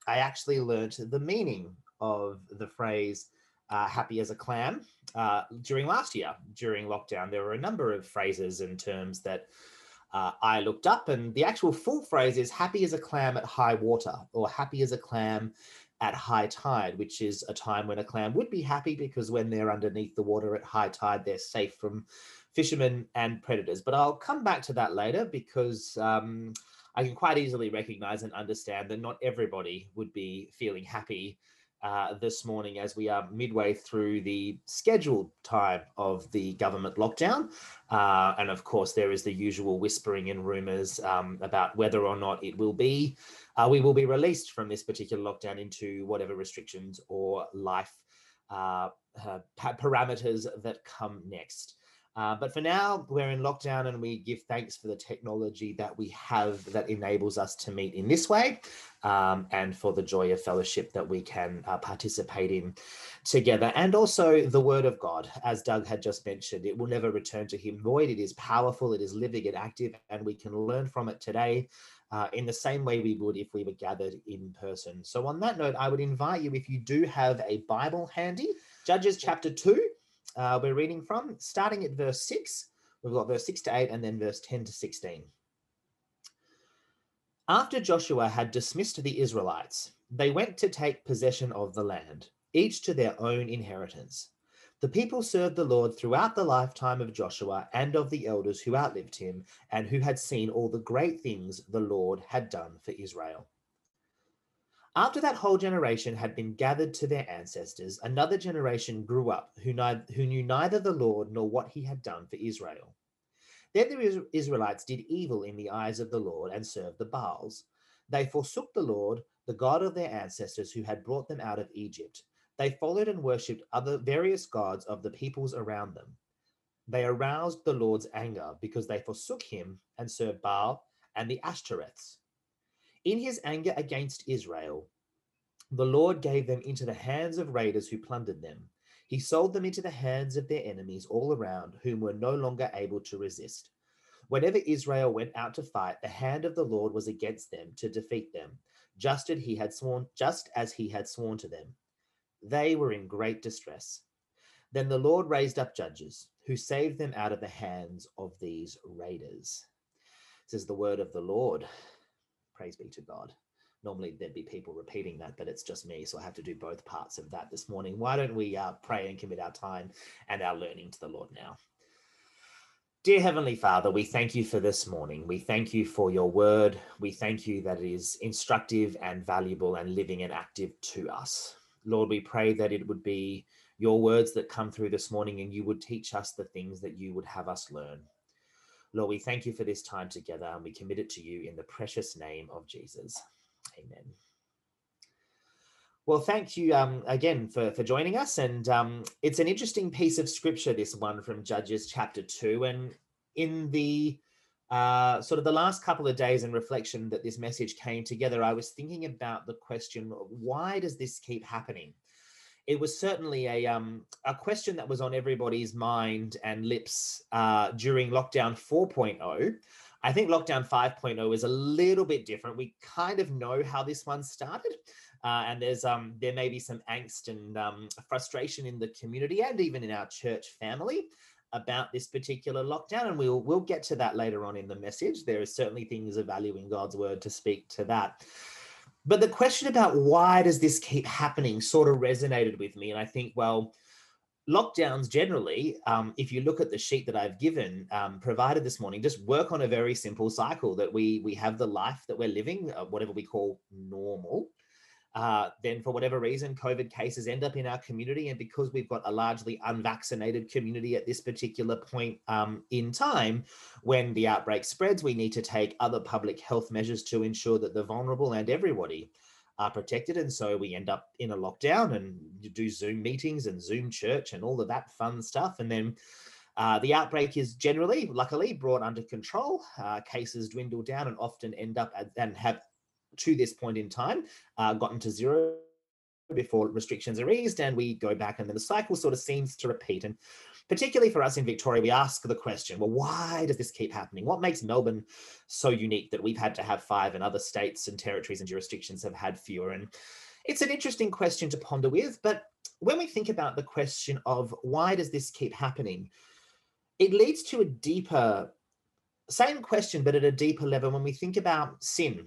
I actually learnt the meaning of the phrase happy as a clam during last year, during lockdown. There were a number of phrases and terms that I looked up, and the actual full phrase is happy as a clam at high water, or happy as a clam at high tide, which is a time when a clam would be happy because when they're underneath the water at high tide, they're safe from fishermen and predators. But I'll come back to that later because I can quite easily recognize and understand that not everybody would be feeling happy this morning as we are midway through the scheduled time of the government lockdown. And of course, there is the usual whispering and rumors about whether or not it will be, we will be released from this particular lockdown into whatever restrictions or life parameters that come next. But for now, we're in lockdown and we give thanks for the technology that we have that enables us to meet in this way, and for the joy of fellowship that we can participate in together. And also the word of God, as Doug had just mentioned, it will never return to him void. It is powerful, it is living and active, and we can learn from it today in the same way we would if we were gathered in person. So on that note, I would invite you, if you do have a Bible handy, Judges chapter 2, we're reading from, starting at verse 6. We've got verse 6 to 8 and then verse 10 to 16. After Joshua had dismissed the Israelites, they went to take possession of the land, each to their own inheritance. The people served the Lord throughout the lifetime of Joshua and of the elders who outlived him and who had seen all the great things the Lord had done for Israel. After that whole generation had been gathered to their ancestors, another generation grew up who knew neither the Lord nor what he had done for Israel. Then the Israelites did evil in the eyes of the Lord and served the Baals. They forsook the Lord, the God of their ancestors who had brought them out of Egypt. They followed and worshipped other various gods of the peoples around them. They aroused the Lord's anger because they forsook him and served Baal and the Ashtoreths. In his anger against Israel, the Lord gave them into the hands of raiders who plundered them. He sold them into the hands of their enemies all around, whom were no longer able to resist. Whenever Israel went out to fight, the hand of the Lord was against them to defeat them, just as he had sworn to them. They were in great distress. Then the Lord raised up judges who saved them out of the hands of these raiders. This is the word of the Lord. Praise be to God. Normally there'd be people repeating that, but it's just me, so I have to do both parts of that this morning. Why don't we pray and commit our time and our learning to the Lord now? Dear Heavenly Father, we thank you for this morning. We thank you for your word. We thank you that it is instructive and valuable and living and active to us. Lord, we pray that it would be your words that come through this morning and you would teach us the things that you would have us learn. Lord, we thank you for this time together and we commit it to you in the precious name of Jesus. Amen. Well, thank you again for joining us. And it's an interesting piece of scripture, this one from Judges chapter 2. And in the sort of the last couple of days in reflection that this message came together, I was thinking about the question, why does this keep happening? It was certainly a question that was on everybody's mind and lips during lockdown 4.0. I think lockdown 5.0 is a little bit different. We kind of know how this one started. And there may be some angst and frustration in the community and even in our church family about this particular lockdown. And we'll get to that later on in the message. There are certainly things of value in God's word to speak to that. But the question about why does this keep happening sort of resonated with me. And I think, well, lockdowns generally, if you look at the sheet that I've given, provided this morning, just work on a very simple cycle that we have the life that we're living, whatever we call normal. Then for whatever reason, COVID cases end up in our community. And because we've got a largely unvaccinated community at this particular point in time, when the outbreak spreads, we need to take other public health measures to ensure that the vulnerable and everybody are protected. And so we end up in a lockdown and you do Zoom meetings and Zoom church and all of that fun stuff. And then the outbreak is generally, luckily, brought under control. Cases dwindle down and often end up and have, to this point in time, gotten to zero before restrictions are eased and we go back, and then the cycle sort of seems to repeat. And particularly for us in Victoria, we ask the question, well, why does this keep happening? What makes Melbourne so unique that we've had to have 5 and other states and territories and jurisdictions have had fewer? And it's an interesting question to ponder with, but when we think about the question of why does this keep happening, it leads to a deeper, same question, but at a deeper level when we think about sin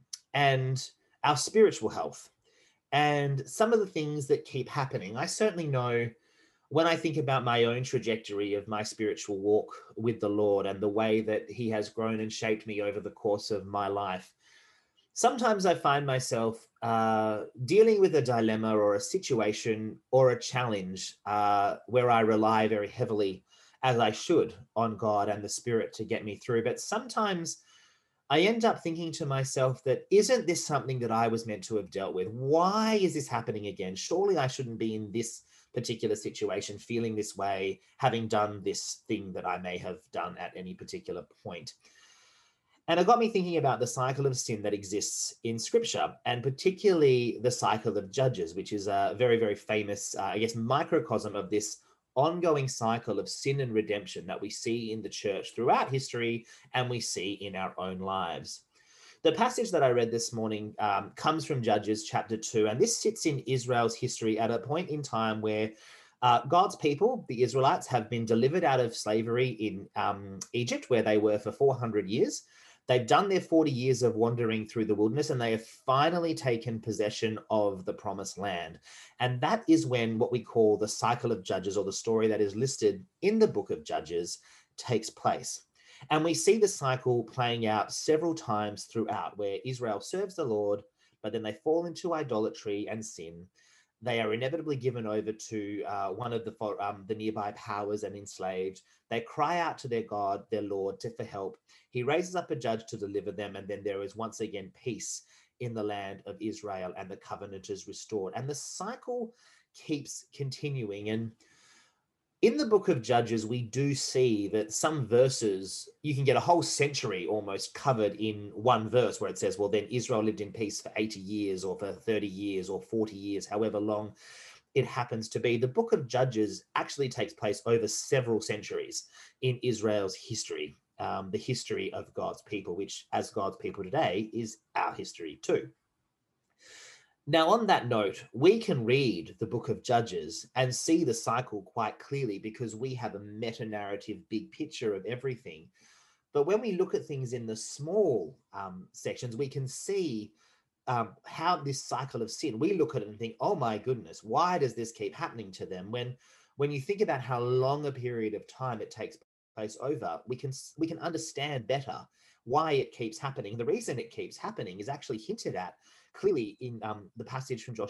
and our spiritual health and some of the things that keep happening. I certainly know when I think about my own trajectory of my spiritual walk with the Lord and the way that he has grown and shaped me over the course of my life, sometimes I find myself dealing with a dilemma or a situation or a challenge where I rely very heavily, as I should, on God and the Spirit to get me through. But sometimes I end up thinking to myself that isn't this something that I was meant to have dealt with? Why is this happening again? Surely I shouldn't be in this particular situation, feeling this way, having done this thing that I may have done at any particular point. And it got me thinking about the cycle of sin that exists in Scripture, and particularly the cycle of Judges, which is a very, very famous, microcosm of this ongoing cycle of sin and redemption that we see in the church throughout history and we see in our own lives. The passage that I read this morning comes from Judges chapter 2, and this sits in Israel's history at a point in time where God's people, the Israelites, have been delivered out of slavery in Egypt, where they were for 400 years. They've done their 40 years of wandering through the wilderness, and they have finally taken possession of the promised land. And that is when what we call the cycle of Judges, or the story that is listed in the book of Judges, takes place. And we see the cycle playing out several times throughout, where Israel serves the Lord, but then they fall into idolatry and sin. They are inevitably given over to one of the nearby powers and enslaved. They cry out to their God, their Lord, for help. He raises up a judge to deliver them, and then there is once again peace in the land of Israel, and the covenant is restored. And the cycle keeps continuing. And in the book of Judges, we do see that some verses, you can get a whole century almost covered in one verse, where it says, well, then Israel lived in peace for 80 years or for 30 years or 40 years, however long it happens to be. The book of Judges actually takes place over several centuries in Israel's history, the history of God's people, which as God's people today is our history too. Now, on that note, we can read the book of Judges and see the cycle quite clearly because we have a meta-narrative big picture of everything. But when we look at things in the small sections, we can see how this cycle of sin, we look at it and think, oh my goodness, why does this keep happening to them? When you think about how long a period of time it takes place over, we can understand better why it keeps happening. The reason it keeps happening is actually hinted at clearly in the passage from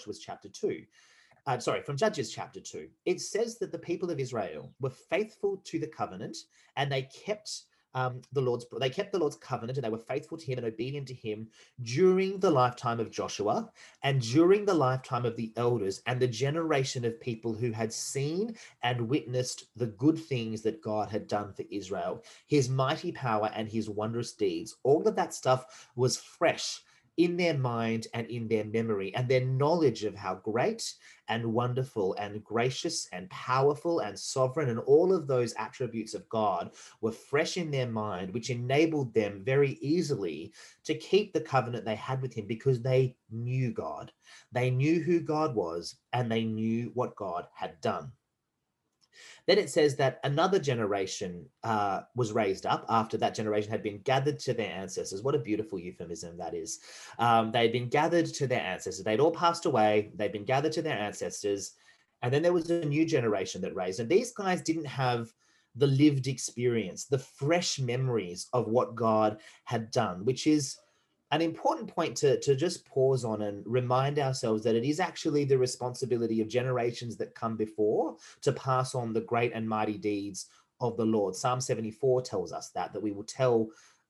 from Judges chapter 2. It says that the people of Israel were faithful to the covenant, and they kept the Lord's covenant, and they were faithful to him and obedient to him during the lifetime of Joshua and during the lifetime of the elders and the generation of people who had seen and witnessed the good things that God had done for Israel, his mighty power and his wondrous deeds. All of that stuff was fresh in their mind and in their memory, and their knowledge of how great and wonderful and gracious and powerful and sovereign and all of those attributes of God were fresh in their mind, which enabled them very easily to keep the covenant they had with him because they knew God. They knew who God was, and they knew what God had done. Then it says that another generation was raised up after that generation had been gathered to their ancestors. What a beautiful euphemism that is. They'd been gathered to their ancestors. They'd all passed away. They'd been gathered to their ancestors. And then there was a new generation that raised. And these guys didn't have the lived experience, the fresh memories of what God had done, which is an important point to just pause on and remind ourselves that it is actually the responsibility of generations that come before to pass on the great and mighty deeds of the Lord. Psalm 74 tells us that we will tell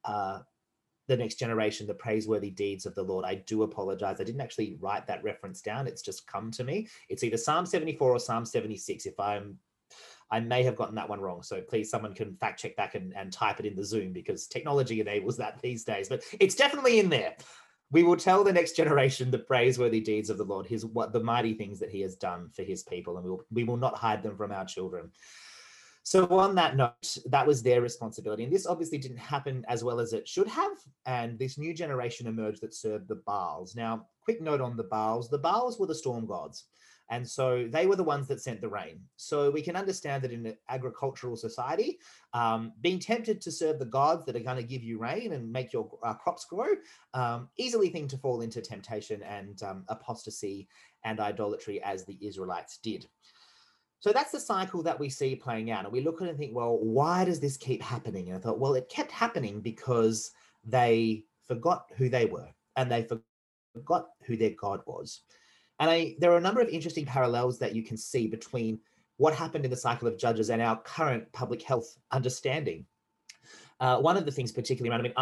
the next generation the praiseworthy deeds of the Lord. I do apologize. I didn't actually write that reference down. It's just come to me. It's either Psalm 74 or Psalm 76. I may have gotten that one wrong. So please, someone can fact check back and type it in the Zoom, because technology enables that these days, but it's definitely in there. We will tell the next generation the praiseworthy deeds of the Lord, what the mighty things that he has done for his people, and we will not hide them from our children. So on that note, that was their responsibility. And this obviously didn't happen as well as it should have. And this new generation emerged that served the Baals. Now, quick note on the Baals. The Baals were the storm gods. And so they were the ones that sent the rain. So we can understand that in an agricultural society, being tempted to serve the gods that are going to give you rain and make your crops grow, easily thing to fall into temptation and apostasy and idolatry, as the Israelites did. So that's the cycle that we see playing out. And we look at it and think, well, why does this keep happening? And I thought, well, it kept happening because they forgot who they were and they forgot who their God was. And there are a number of interesting parallels that you can see between what happened in the cycle of Judges and our current public health understanding. One of the things particularly around,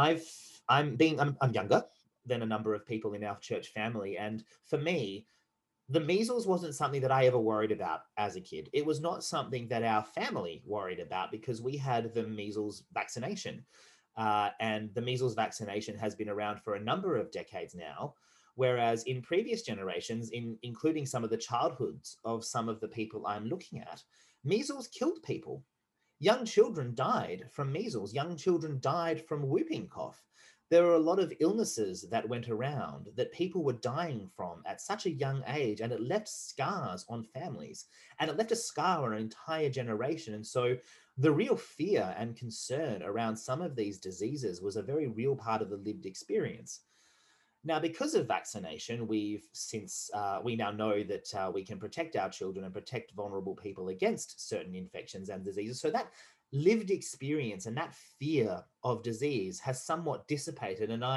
I'm younger than a number of people in our church family. And for me, the measles wasn't something that I ever worried about as a kid. It was not something that our family worried about because we had the measles vaccination. And the measles vaccination has been around for a number of decades now. Whereas in previous generations, including some of the childhoods of some of the people I'm looking at, measles killed people. Young children died from measles. Young children died from whooping cough. There were a lot of illnesses that went around that people were dying from at such a young age, and it left scars on families, and it left a scar on an entire generation. And so the real fear and concern around some of these diseases was a very real part of the lived experience. Now, because of vaccination, we now know that we can protect our children and protect vulnerable people against certain infections and diseases. So that lived experience and that fear of disease has somewhat dissipated. And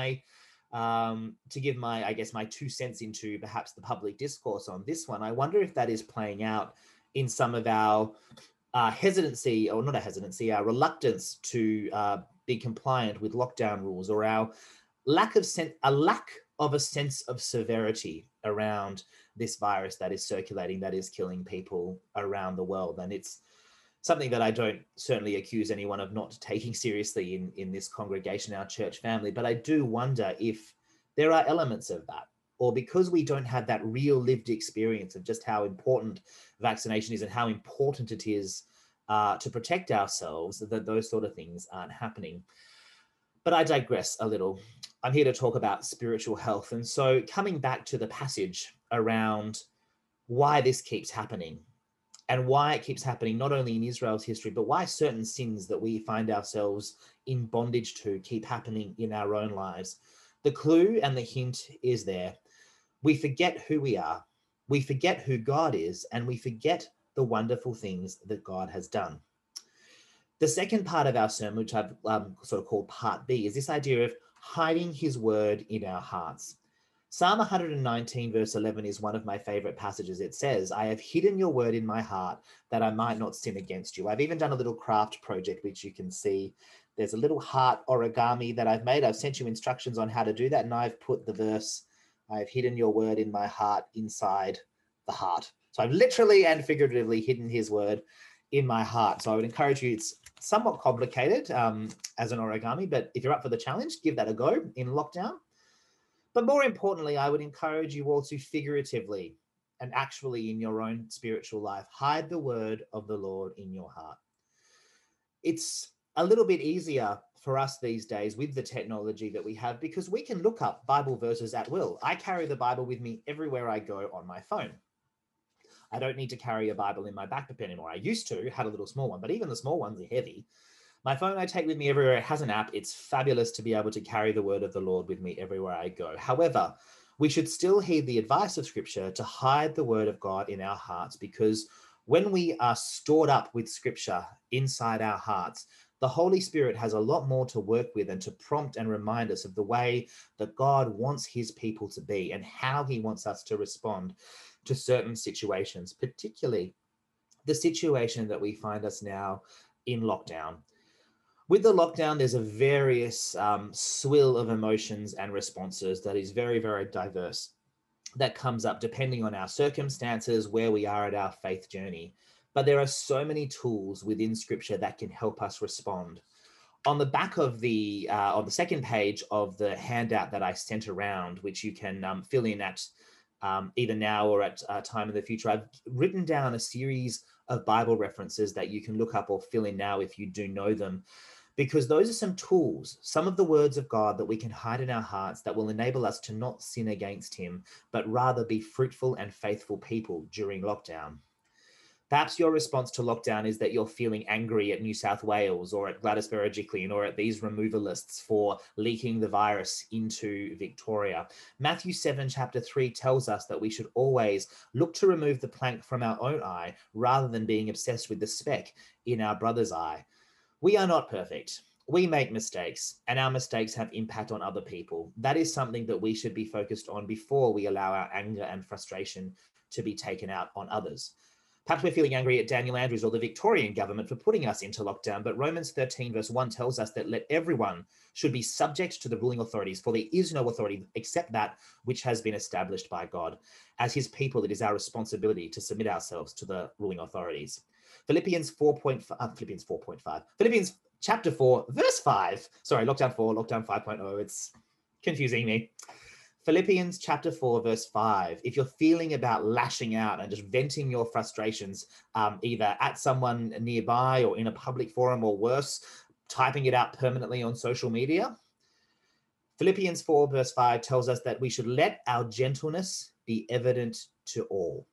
to give my 2 cents into perhaps the public discourse on this one, I wonder if that is playing out in some of our hesitancy, or not a hesitancy, our reluctance to be compliant with lockdown rules, or our lack of a sense of severity around this virus that is circulating, that is killing people around the world. And it's something that I don't certainly accuse anyone of not taking seriously in this congregation, our church family. But I do wonder if there are elements of that, or because we don't have that real lived experience of just how important vaccination is and how important it is to protect ourselves, that those sort of things aren't happening. But I digress a little. I'm here to talk about spiritual health. And so coming back to the passage around why this keeps happening, and why it keeps happening not only in Israel's history, but why certain sins that we find ourselves in bondage to keep happening in our own lives. The clue and the hint is there. We forget who we are, we forget who God is, and we forget the wonderful things that God has done. The second part of our sermon, which I've sort of called part B, is this idea of hiding his word in our hearts. Psalm 119 verse 11 is one of my favorite passages. It says, "I have hidden your word in my heart that I might not sin against you." I've even done a little craft project, which you can see. There's a little heart origami that I've made. I've sent you instructions on how to do that. And I've put the verse, "I have hidden your word in my heart," inside the heart. So I've literally and figuratively hidden his word in my heart. So I would encourage you, it's somewhat complicated as an origami, but if you're up for the challenge, give that a go in lockdown. But more importantly, I would encourage you all to figuratively and actually in your own spiritual life, hide the word of the Lord in your heart. It's a little bit easier for us these days with the technology that we have, because we can look up Bible verses at will. I carry the Bible with me everywhere I go on my phone. I don't need to carry a Bible in my backpack anymore. I used to, had a little small one, but even the small ones are heavy. My phone I take with me everywhere. It has an app. It's fabulous to be able to carry the word of the Lord with me everywhere I go. However, we should still heed the advice of Scripture to hide the word of God in our hearts, because when we are stored up with Scripture inside our hearts, the Holy Spirit has a lot more to work with and to prompt and remind us of the way that God wants his people to be and how he wants us to respond to certain situations, particularly the situation that we find us now in lockdown. With the lockdown, there's a various swill of emotions and responses that is very, very diverse, that comes up depending on our circumstances, where we are at our faith journey. But there are so many tools within Scripture that can help us respond. On the back of the on the second page of the handout that I sent around, which you can fill in at either now or at a time in the future, I've written down a series of Bible references that you can look up or fill in now if you do know them, because those are some tools, some of the words of God that we can hide in our hearts that will enable us to not sin against him, but rather be fruitful and faithful people during lockdown. Perhaps your response to lockdown is that you're feeling angry at New South Wales or at Gladys Berejiklian or at these removalists for leaking the virus into Victoria. Matthew 7, chapter 3 tells us that we should always look to remove the plank from our own eye rather than being obsessed with the speck in our brother's eye. We are not perfect. We make mistakes, and our mistakes have impact on other people. That is something that we should be focused on before we allow our anger and frustration to be taken out on others. Perhaps we're feeling angry at Daniel Andrews or the Victorian government for putting us into lockdown, but Romans 13 verse 1 tells us that let everyone should be subject to the ruling authorities, for there is no authority except that which has been established by God. As his people, it is our responsibility to submit ourselves to the ruling authorities. Philippians chapter 4, verse 5. Sorry, lockdown 4, lockdown 5.0. It's confusing me. Philippians chapter 4, verse 5. If you're feeling about lashing out and just venting your frustrations, either at someone nearby or in a public forum, or worse, typing it out permanently on social media, Philippians 4, verse 5 tells us that we should let our gentleness be evident to all.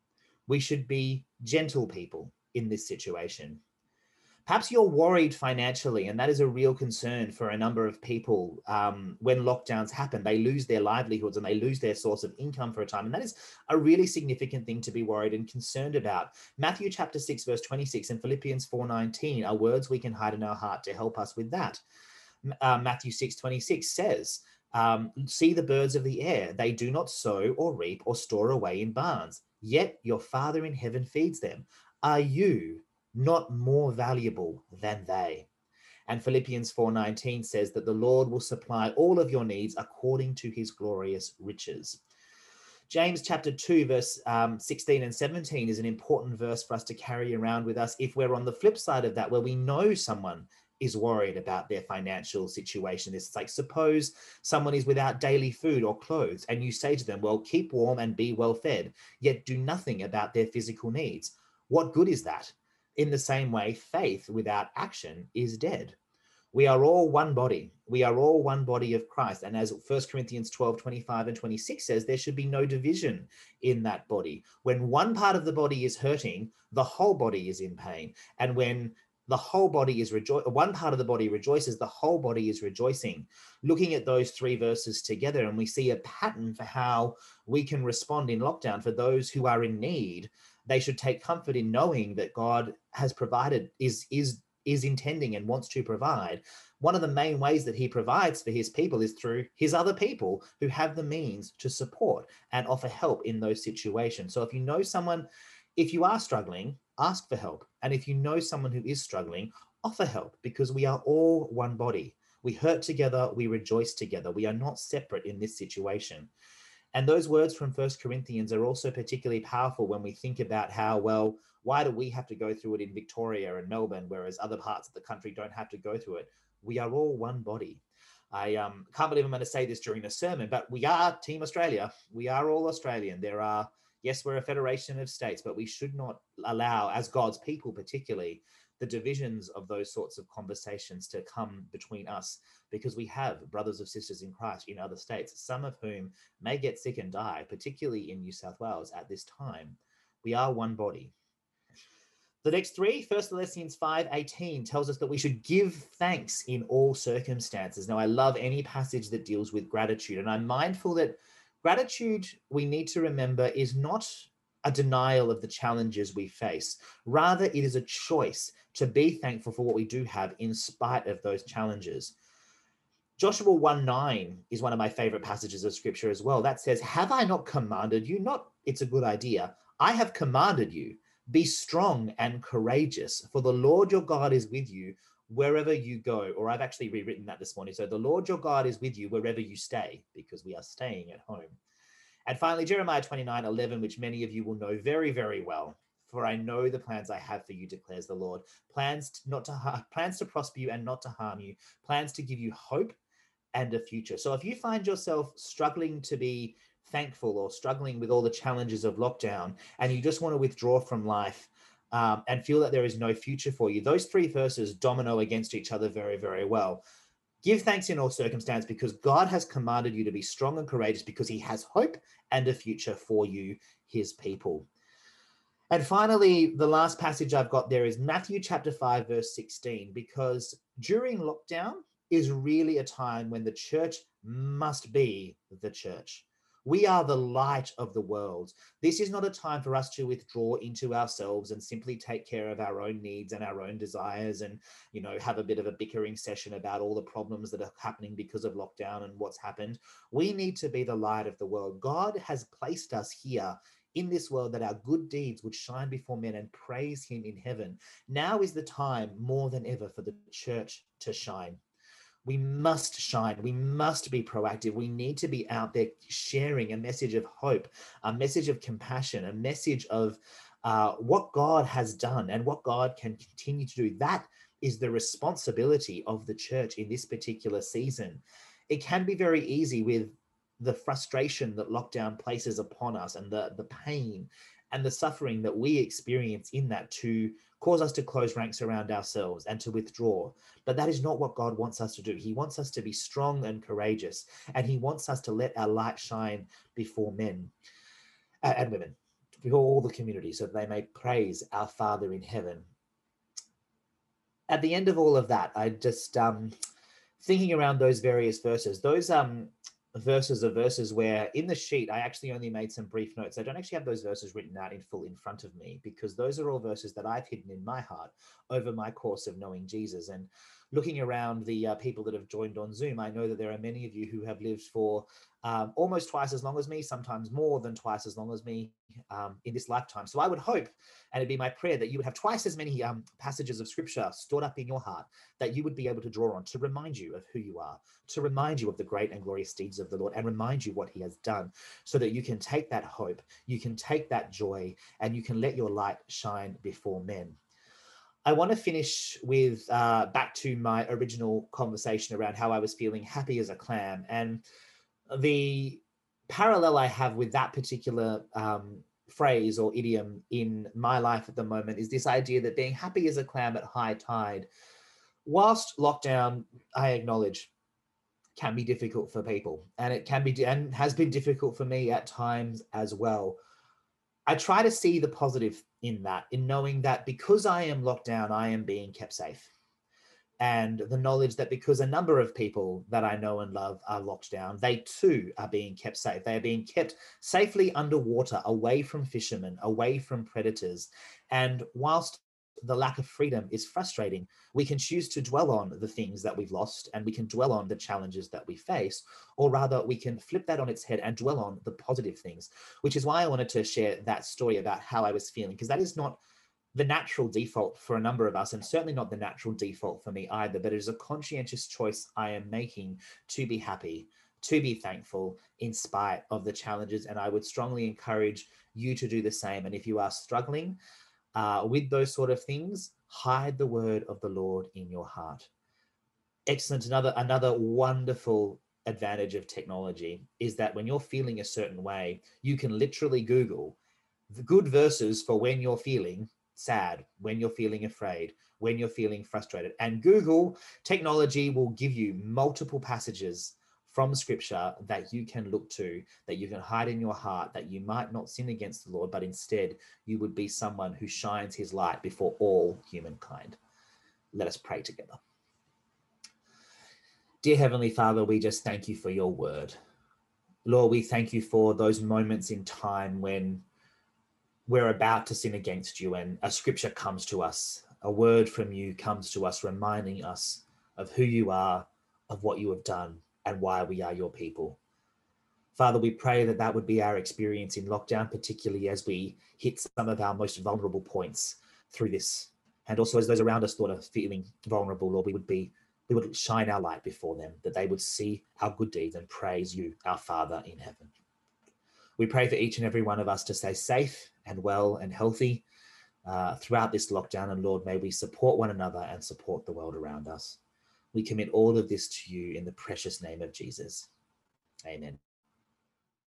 We should be gentle people in this situation. Perhaps you're worried financially, and that is a real concern for a number of people. When lockdowns happen, they lose their livelihoods and they lose their source of income for a time. And that is a really significant thing to be worried and concerned about. Matthew chapter 6, verse 26 and Philippians 4:19 are words we can hide in our heart to help us with that. Matthew 6:26 says, see the birds of the air. They do not sow or reap or store away in barns, yet your Father in heaven feeds them. Are you not more valuable than they? And Philippians 4:19 says that the Lord will supply all of your needs according to his glorious riches. James chapter 2, verse 16 and 17 is an important verse for us to carry around with us if we're on the flip side of that, where we know someone is worried about their financial situation. It's like, suppose someone is without daily food or clothes, and you say to them, well, keep warm and be well fed, yet do nothing about their physical needs. What good is that? In the same way, faith without action is dead. We are all one body. We are all one body of Christ. And as 1 Corinthians 12, 25 and 26 says, there should be no division in that body. When one part of the body is hurting, the whole body is in pain. And when the whole body is one part of the body rejoices, the whole body is rejoicing. Looking at those three verses together, and we see a pattern for how we can respond in lockdown. For those who are in need, they should take comfort in knowing that God has provided, is intending and wants to provide. One of the main ways that he provides for his people is through his other people who have the means to support and offer help in those situations. So if you know someone, if you are struggling, ask for help. And if you know someone who is struggling, offer help, because we are all one body. We hurt together, we rejoice together. We are not separate in this situation. And those words from 1 Corinthians are also particularly powerful when we think about how, well, why do we have to go through it in Victoria and Melbourne, whereas other parts of the country don't have to go through it? We are all one body. I can't believe I'm going to say this during the sermon, but we are Team Australia. We are all Australian. Yes, we're a federation of states, but we should not allow, as God's people particularly, the divisions of those sorts of conversations to come between us, because we have brothers or sisters in Christ in other states, some of whom may get sick and die, particularly in New South Wales at this time. We are one body. The next three, 1 Thessalonians 5:18 tells us that we should give thanks in all circumstances. Now, I love any passage that deals with gratitude, and I'm mindful that gratitude, we need to remember, is not a denial of the challenges we face. Rather, it is a choice to be thankful for what we do have in spite of those challenges. Joshua 1:9 is one of my favorite passages of scripture as well. That says, have I not commanded you? Not, it's a good idea. I have commanded you. Be strong and courageous, for the Lord your God is with you wherever you go. Or I've actually rewritten that this morning. So the Lord your God is with you wherever you stay, because we are staying at home. And finally, Jeremiah 29:11, which many of you will know very, very well. For I know the plans I have for you, declares the Lord. Plans to prosper you and not to harm you. Plans to give you hope and a future. So if you find yourself struggling to be thankful or struggling with all the challenges of lockdown and you just want to withdraw from life and feel that there is no future for you, those three verses domino against each other very, very well. Give thanks in all circumstance because God has commanded you to be strong and courageous because he has hope and a future for you, his people. And finally, the last passage I've got there is Matthew chapter 5, verse 16, because during lockdown is really a time when the church must be the church. We are the light of the world. This is not a time for us to withdraw into ourselves and simply take care of our own needs and our own desires and, have a bit of a bickering session about all the problems that are happening because of lockdown and what's happened. We need to be the light of the world. God has placed us here in this world that our good deeds would shine before men and praise him in heaven. Now is the time more than ever for the church to shine. We must shine. We must be proactive. We need to be out there sharing a message of hope, a message of compassion, a message of what God has done and what God can continue to do. That is the responsibility of the church in this particular season. It can be very easy with the frustration that lockdown places upon us and the pain and the suffering that we experience in that to cause us to close ranks around ourselves and to withdraw. But that is not what God wants us to do. He wants us to be strong and courageous, and he wants us to let our light shine before men and women, before all the community, so that they may praise our Father in heaven. At the end of all of that, I just thinking around those various verses, those verses are verses where in the sheet, I actually only made some brief notes. I don't actually have those verses written out in full in front of me because those are all verses that I've hidden in my heart over my course of knowing Jesus. And looking around the people that have joined on Zoom, I know that there are many of you who have lived for almost twice as long as me, sometimes more than twice as long as me in this lifetime. So I would hope, and it'd be my prayer, that you would have twice as many passages of scripture stored up in your heart that you would be able to draw on to remind you of who you are, to remind you of the great and glorious deeds of the Lord and remind you what he has done, so that you can take that hope, you can take that joy, and you can let your light shine before men. I want to finish with back to my original conversation around how I was feeling happy as a clam. And the parallel I have with that particular phrase or idiom in my life at the moment is this idea that being happy as a clam at high tide, whilst lockdown, I acknowledge, can be difficult for people, and it can be and has been difficult for me at times as well. I try to see the positive in that, in knowing that because I am locked down, I am being kept safe. And the knowledge that because a number of people that I know and love are locked down, they too are being kept safe. They are being kept safely underwater, away from fishermen, away from predators. And whilst the lack of freedom is frustrating, we can choose to dwell on the things that we've lost and we can dwell on the challenges that we face, or rather we can flip that on its head and dwell on the positive things, which is why I wanted to share that story about how I was feeling, because that is not the natural default for a number of us, and certainly not the natural default for me either, but it is a conscientious choice I am making to be happy, to be thankful in spite of the challenges. And I would strongly encourage you to do the same. And if you are struggling with those sort of things, hide the word of the Lord in your heart. Excellent. Another wonderful advantage of technology is that when you're feeling a certain way, you can literally Google the good verses for when you're feeling sad, when you're feeling afraid, when you're feeling frustrated. And Google technology will give you multiple passages from scripture that you can look to, that you can hide in your heart, that you might not sin against the Lord, but instead you would be someone who shines his light before all humankind. Let us pray together. Dear Heavenly Father, we just thank you for your word. Lord, we thank you for those moments in time when we're about to sin against you and a scripture comes to us, a word from you comes to us, reminding us of who you are, of what you have done, and why we are your people. Father, we pray that that would be our experience in lockdown, particularly as we hit some of our most vulnerable points through this. And also as those around us, Lord, are feeling vulnerable, Lord, we would shine our light before them, that they would see our good deeds and praise you, our Father in heaven. We pray for each and every one of us to stay safe and well and healthy, throughout this lockdown. And Lord, may we support one another and support the world around us. We commit all of this to you in the precious name of Jesus. Amen.